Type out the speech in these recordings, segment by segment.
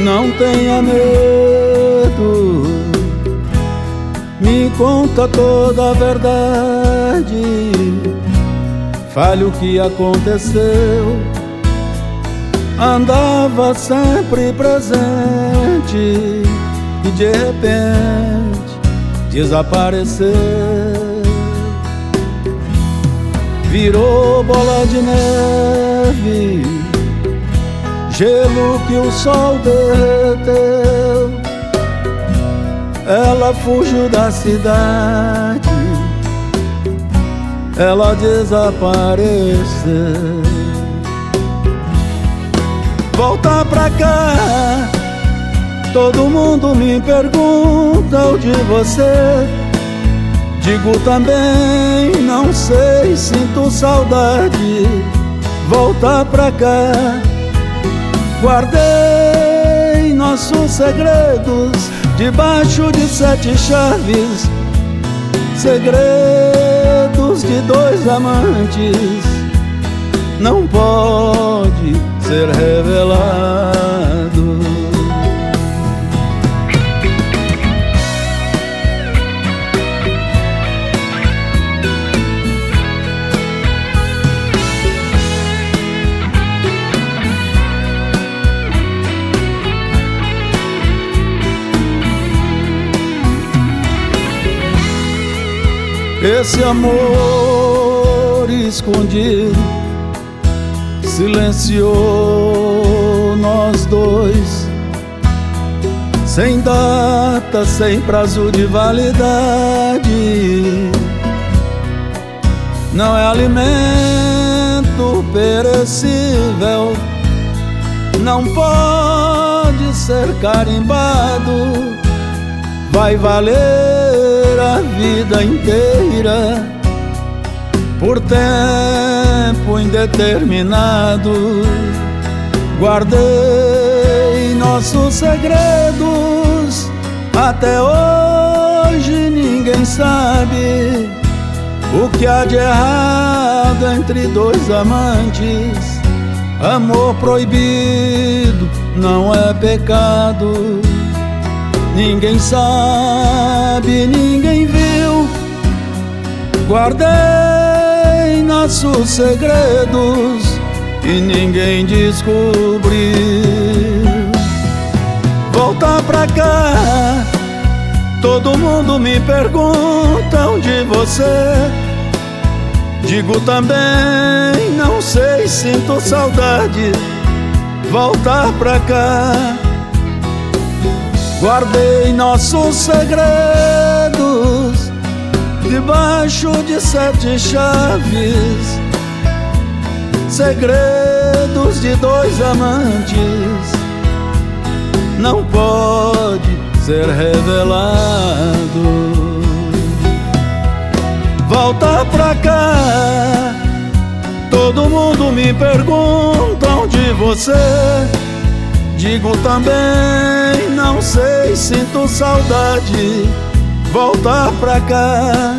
Não tenha medo, me conta toda a verdade. Fale o que aconteceu. Andava sempre presente e de repente desapareceu. Virou bola de neve, gelo que o sol derreteu. Ela fugiu da cidade, ela desapareceu. Volta pra cá, todo mundo me pergunta o de você. Digo também, não sei, sinto saudade. Volta pra cá, guardei nossos segredos debaixo de 7 chaves. Segredos de 2 amantes não pode ser revelado. Esse amor escondido silenciou nós dois, sem data, sem prazo de validade. Não é alimento perecível, não pode ser carimbado. Vai valer a vida inteira por tempo indeterminado. Guardei nossos segredos, até hoje ninguém sabe o que há de errado entre 2 amantes. Amor proibido não é pecado. Ninguém sabe, ninguém viu. Guardei nossos segredos e ninguém descobriu. Volta pra cá, todo mundo me pergunta onde você. Digo também, não sei, sinto saudade. Volta pra cá, guardei nossos segredos debaixo de 7 chaves. Segredos de 2 amantes não pode ser revelado. Volta pra cá, todo mundo me pergunta onde você. Digo também, não sei, sinto saudade. Volta pra cá,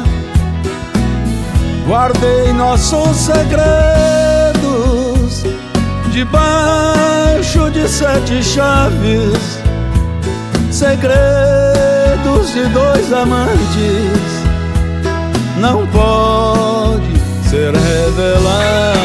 guardei nossos segredos debaixo de 7 chaves. Segredos de 2 amantes não pode ser revelado.